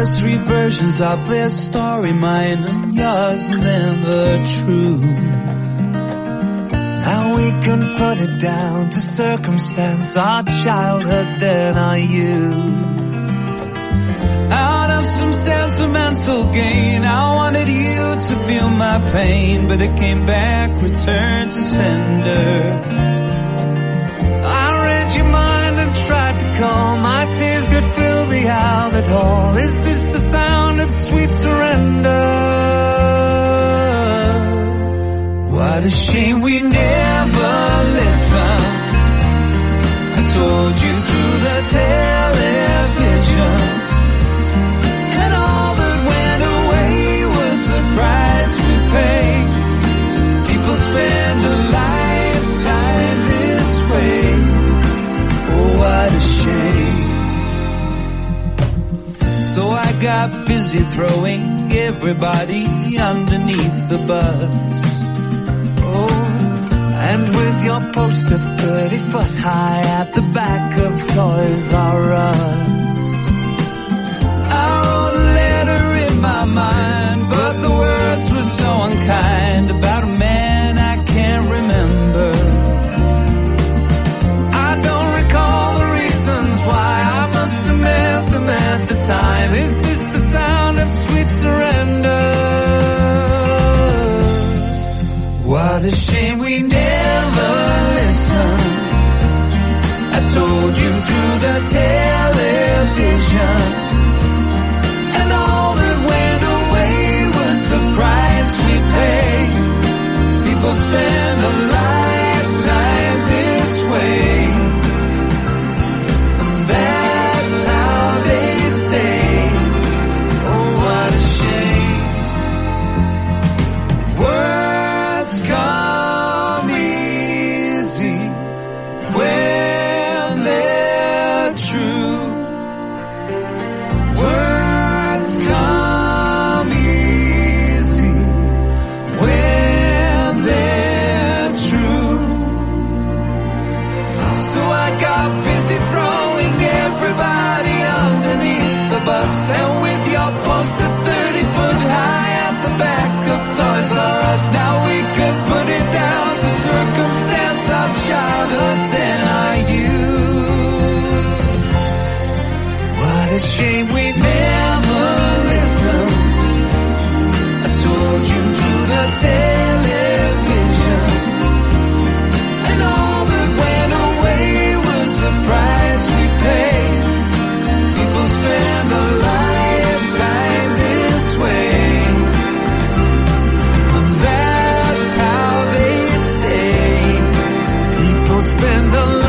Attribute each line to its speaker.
Speaker 1: there's three versions of their story, mine and yours, never true. Now we can put it down to circumstance, our childhood, then our youth. Out of some sentimental gain, I wanted you to feel my pain, but it came back, returned to sender. I read your mind and tried to calm, my tears could fill the Albert Hall. Is this the sound of sweet surrender? What a shame we never listened. I told you through the television, and all that went away was the price we paid. People spend a lifetime this way. Oh, what a shame. So I got busy throwing everybody underneath the bus. And with your poster 30 foot high at the back of Toys R Us, I wrote a letter in my mind, but the words were so unkind, about a man I can't remember. I don't recall the reasons why, I must have met them at the time. Is this the sound of sweet surrender? What a shame we never listened. I told you through the television, and all that went away was the price we paid. People spend a lifetime this way, and that's how they stay. Oh, what a shame. Words come easy when they're true. Words come easy when they're true. So I got busy throwing everybody underneath the bus, and with your poster 30 foot high at the back of Toys R Us, now we could put it down to circumstance, our childhood, then our youth. What a shame we never listened. I told you through the television, and all that went away was the price we paid. People spend a lifetime this way, and that's how they stay. People spend a